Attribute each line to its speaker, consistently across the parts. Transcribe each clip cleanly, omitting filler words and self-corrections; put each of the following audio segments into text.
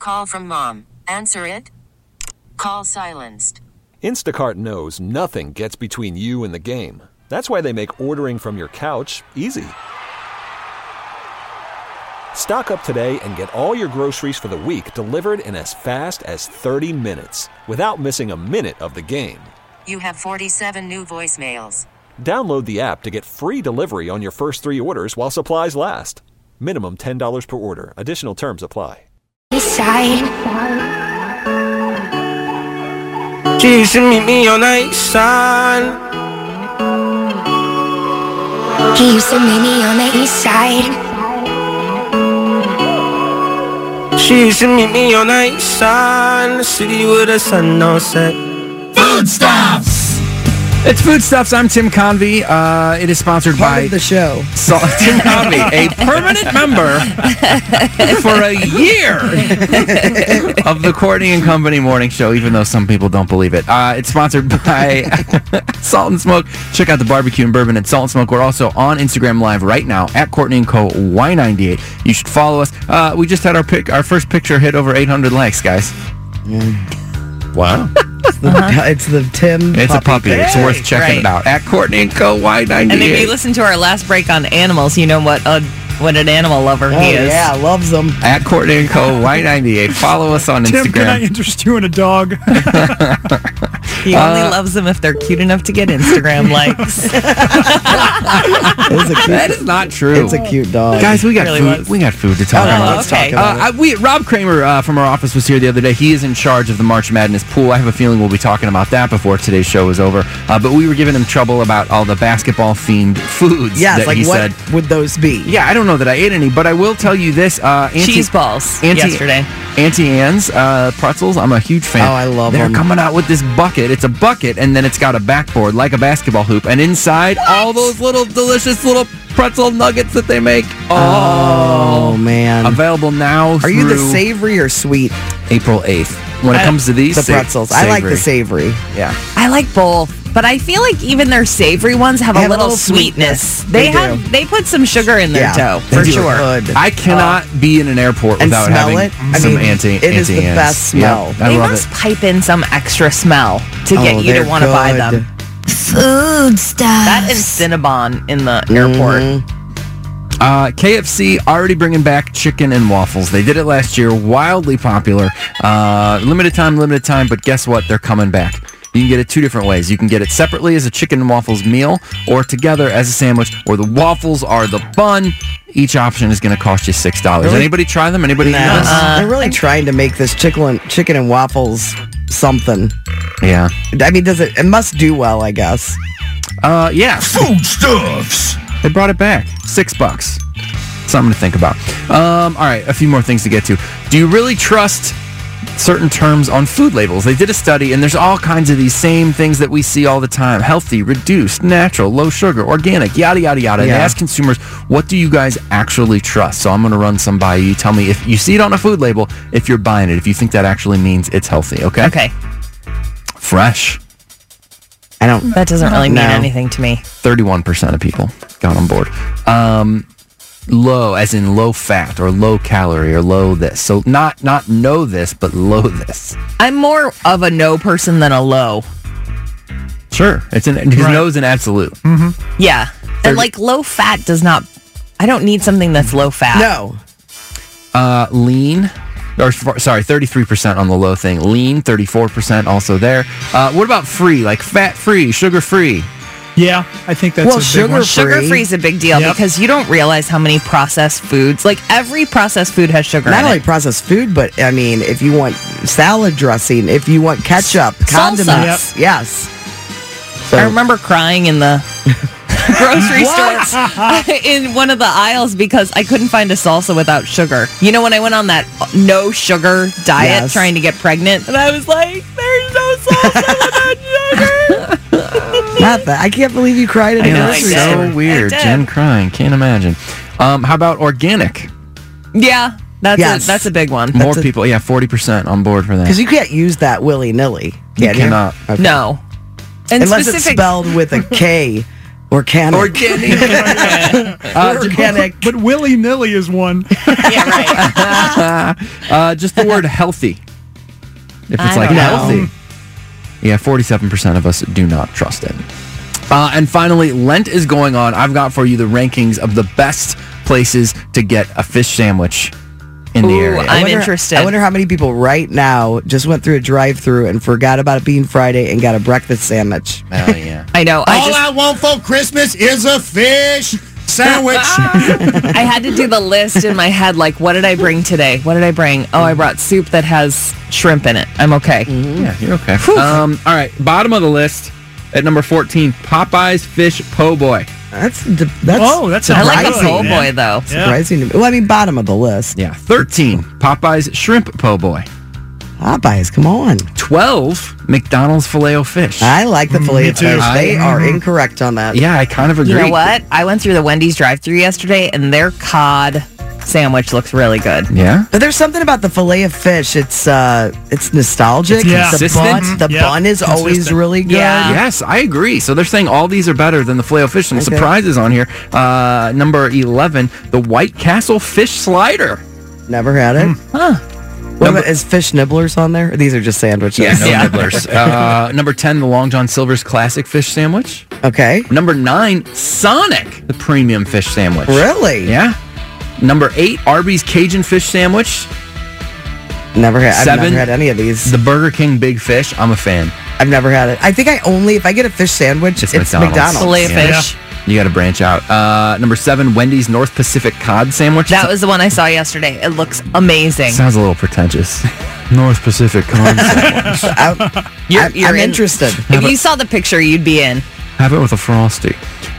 Speaker 1: Call from mom. Answer it. Call silenced.
Speaker 2: Instacart knows nothing gets between you and the game. That's why they make ordering from your couch easy. Stock up today and get all your groceries for the week delivered in as fast as 30 minutes without missing a minute of the game.
Speaker 1: You have 47 new voicemails.
Speaker 2: Download the app to get free delivery on your first 3 orders while supplies last. Minimum $10 per order. Additional terms apply.
Speaker 3: She used to meet me on the east side.
Speaker 4: He used to meet me on the east side.
Speaker 3: She used to meet me on the east side, in the city with the sun on set.
Speaker 5: Foodstuffs! It's Foodstuffs. I'm Tim Convey. It is sponsored
Speaker 6: Part
Speaker 5: by
Speaker 6: of the show.
Speaker 5: Tim Convey, a permanent member for a year of the Courtney and Company morning show, even though some people don't believe it. It's sponsored by Salt and Smoke. Check out the barbecue and bourbon at Salt and Smoke. We're also on Instagram Live right now at Courtney & Co. Y98. You should follow us. We just had our first picture hit over 800 likes, guys. Wow.
Speaker 6: It's the Tim.
Speaker 5: It's a puppy. It's worth checking it out. At Courtney & Co. Y98.
Speaker 7: And if you listen to our last break on animals, you know what an animal lover he is.
Speaker 6: Yeah, loves them.
Speaker 5: At Courtney & Co. Y98. Follow us on Instagram.
Speaker 8: Tim, can I interest you in a dog?
Speaker 7: He only loves them if they're cute enough to get Instagram likes.
Speaker 5: That is not true.
Speaker 6: It's a cute dog.
Speaker 5: Guys, we got food. We got food to talk about.
Speaker 7: Let's talk
Speaker 6: about
Speaker 5: it. Rob Kramer from our office was here the other day. He is in charge of the March Madness pool. I have a feeling we'll be talking about that before today's show is over. But we were giving him trouble about all the basketball-themed foods that he said.
Speaker 6: What would those be?
Speaker 5: Yeah, I don't know that I ate any, but I will tell you this.
Speaker 7: Cheese balls yesterday.
Speaker 5: Auntie Anne's pretzels, I'm a huge fan.
Speaker 6: Oh, I love them.
Speaker 5: They're coming out with this bucket. It's a bucket, and then it's got a backboard like a basketball hoop, and inside all those little delicious little pretzel nuggets that they make.
Speaker 6: Oh man.
Speaker 5: Available now.
Speaker 6: Are you the savory or sweet?
Speaker 5: April 8th. When it comes to these,
Speaker 6: the pretzels. I like the savory.
Speaker 5: Yeah.
Speaker 7: I like both. But I feel like even their savory ones have a little sweetness. They put some sugar in their dough, for sure.
Speaker 5: I cannot be in an airport without having some Auntie Anne's.
Speaker 6: It is the best smell.
Speaker 5: Yeah,
Speaker 7: they must pipe in some extra smell to get you to want to buy them.
Speaker 4: Food stuff.
Speaker 7: That and Cinnabon in the airport.
Speaker 5: KFC already bringing back chicken and waffles. They did it last year. Wildly popular. Limited time, but guess what? They're coming back. You can get it 2 different ways. You can get it separately as a chicken and waffles meal or together as a sandwich, or the waffles are the bun. Each option is going to cost you $6. Really? Anybody try them? Anybody eat this?
Speaker 6: They're really trying to make this chicken and waffles something.
Speaker 5: Yeah.
Speaker 6: I mean, it must do well, I guess.
Speaker 5: Yeah.
Speaker 8: Foodstuffs.
Speaker 5: They brought it back. $6. Something to think about. All right, a few more things to get to. Do you really trust certain terms on food labels? They did a study, and there's all kinds of these same things that we see all the time: healthy, reduced, natural, low sugar, organic, yada yada yada. Yeah. They ask consumers, what do you guys actually trust? So I'm going to run some by you. You tell me if you see it on a food label, if you're buying it, if you think that actually means it's healthy. Okay.
Speaker 7: Fresh. That doesn't really mean anything to me.
Speaker 5: 31% of people got on board. Low, as in low fat or low calorie or low this. So not know this, but low this.
Speaker 7: I'm more of a no person than a low.
Speaker 5: Sure. No is an absolute.
Speaker 7: Mm-hmm. Yeah. And like low fat does not, I don't need something that's low fat.
Speaker 6: No.
Speaker 5: Lean, 33% on the low thing. Lean, 34% also there. What about free, like fat-free, sugar-free?
Speaker 8: Yeah, I think that's a big one.
Speaker 7: Sugar-free is a big deal because you don't realize how many processed foods, like every processed food has sugar in it.
Speaker 6: Not only processed food, but I mean, if you want salad dressing, if you want ketchup, condiments, yes.
Speaker 7: So, I remember crying in the grocery store in one of the aisles because I couldn't find a salsa without sugar. You know, when I went on that no sugar diet trying to get pregnant, and I was like, there's no salsa without sugar.
Speaker 6: Not that. I can't believe you cried at a grocery store.
Speaker 5: So weird. Jen crying. Can't imagine. How about organic?
Speaker 7: Yeah, that's a big one.
Speaker 5: More people. 40% on board for that.
Speaker 6: Because you can't use that willy-nilly.
Speaker 5: You cannot.
Speaker 7: Okay. No.
Speaker 6: And unless it's spelled with a K Organic.
Speaker 8: Organic. But willy-nilly is one.
Speaker 7: Yeah, right.
Speaker 5: Just the word healthy. If it's
Speaker 7: I
Speaker 5: like
Speaker 7: don't know.
Speaker 5: healthy. Yeah, 47% of us do not trust it. And finally, Lent is going on. I've got for you the rankings of the best places to get a fish sandwich in the area.
Speaker 7: I'm interested.
Speaker 6: I wonder how many people right now just went through a drive-thru and forgot about it being Friday and got a breakfast sandwich.
Speaker 5: Oh, yeah.
Speaker 7: I know.
Speaker 9: I want for Christmas is a fish sandwich.
Speaker 7: I had to do the list in my head, like, what did I bring today? What did I bring? Oh, I brought soup that has shrimp in it. I'm okay.
Speaker 5: Yeah, you're okay. All right, bottom of the list at number 14, Popeye's Fish Po' Boy.
Speaker 8: That's
Speaker 7: I like a po' boy, though.
Speaker 6: Surprising to me. Well, I mean, bottom of the list.
Speaker 5: Yeah, 13, Popeye's Shrimp Po' Boy.
Speaker 6: Popeyes, come on.
Speaker 5: 12, McDonald's Filet-O-Fish.
Speaker 6: I like the filet of fish. They are incorrect on that.
Speaker 5: Yeah, I kind of agree.
Speaker 7: You know what? I went through the Wendy's drive-thru yesterday, and their cod sandwich looks really good.
Speaker 5: Yeah?
Speaker 6: But there's something about the filet of fish. It's nostalgic.
Speaker 5: It's
Speaker 6: The bun is always really good.
Speaker 7: Yeah.
Speaker 5: Yes, I agree. So they're saying all these are better than the Filet-O-Fish. Some surprises on here. Number 11, the White Castle Fish Slider.
Speaker 6: Never had it. What about, is fish nibblers on there? These are just sandwiches.
Speaker 5: Yeah, no nibblers. Number 10, the Long John Silver's Classic Fish Sandwich.
Speaker 6: Okay.
Speaker 5: Number 9, Sonic, the Premium Fish Sandwich.
Speaker 6: Really?
Speaker 5: Yeah. Number 8, Arby's Cajun Fish Sandwich.
Speaker 6: I've never had any of these.
Speaker 5: The Burger King Big Fish. I'm a fan.
Speaker 6: I've never had it. I think if I get a fish sandwich, it's McDonald's.
Speaker 7: Filet of fish.
Speaker 5: You got to branch out. Number 7, Wendy's North Pacific Cod Sandwich.
Speaker 7: That was the one I saw yesterday. It looks amazing.
Speaker 5: Sounds a little pretentious. North Pacific Cod Sandwich.
Speaker 6: I'm interested.
Speaker 7: If you saw the picture, you'd be in.
Speaker 5: Have it with a Frosty.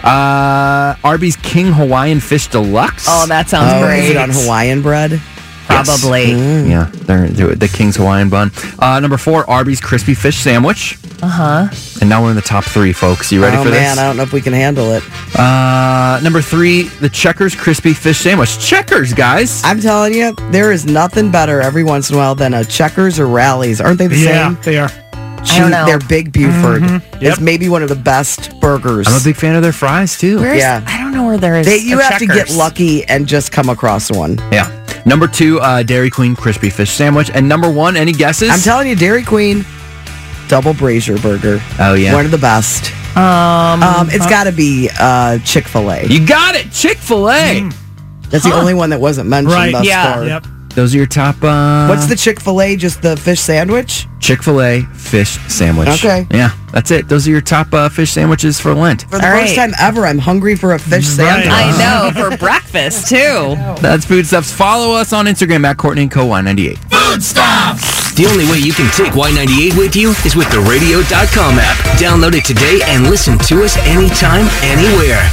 Speaker 5: Arby's King Hawaiian Fish Deluxe.
Speaker 7: Oh, that sounds great.
Speaker 6: Is it on Hawaiian bread?
Speaker 7: Probably.
Speaker 5: Yes. Yeah, they're the King's Hawaiian bun. Number 4, Arby's Crispy Fish Sandwich. And now we're in the top 3, folks. You ready for this?
Speaker 6: Oh, man, I don't know if we can handle it.
Speaker 5: Number 3, the Checkers Crispy Fish Sandwich. Checkers, guys.
Speaker 6: I'm telling you, there is nothing better every once in a while than a Checkers or Rallies. Aren't they the same?
Speaker 8: Yeah, they are.
Speaker 7: I don't know.
Speaker 6: They're Big Buford. It's maybe one of the best burgers.
Speaker 5: I'm a big fan of their fries, too.
Speaker 7: I don't know where there is
Speaker 6: You have to get lucky and just come across one.
Speaker 5: Yeah. Number 2, Dairy Queen Crispy Fish Sandwich. And number 1, any guesses?
Speaker 6: I'm telling you, Dairy Queen Double Brazier Burger.
Speaker 5: Oh, yeah.
Speaker 6: One of the best. It's got to be Chick-fil-A.
Speaker 5: You got it! Chick-fil-A!
Speaker 6: That's the only one that wasn't mentioned thus far.
Speaker 8: Yep.
Speaker 5: Those are your top...
Speaker 6: What's the Chick-fil-A? Just the fish sandwich?
Speaker 5: Chick-fil-A fish sandwich.
Speaker 6: Okay.
Speaker 5: Yeah, that's it. Those are your top fish sandwiches for Lent.
Speaker 6: For the first time ever, I'm hungry for a fish sandwich.
Speaker 7: I know, for breakfast, too.
Speaker 5: That's Food Stuffs. Follow us on Instagram at Courtney & Co. Y98.
Speaker 10: Food Stuffs! The only way you can take Y98 with you is with the radio.com app. Download it today and listen to us anytime, anywhere.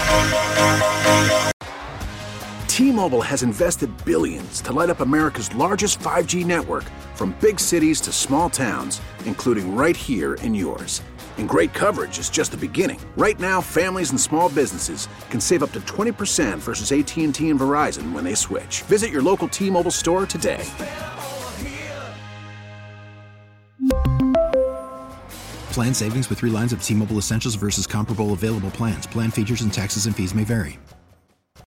Speaker 11: T-Mobile has invested billions to light up America's largest 5G network, from big cities to small towns, including right here in yours. And great coverage is just the beginning. Right now, families and small businesses can save up to 20% versus AT&T and Verizon when they switch. Visit your local T-Mobile store today.
Speaker 12: Plan savings with 3 lines of T-Mobile Essentials versus comparable available plans. Plan features and taxes and fees may vary.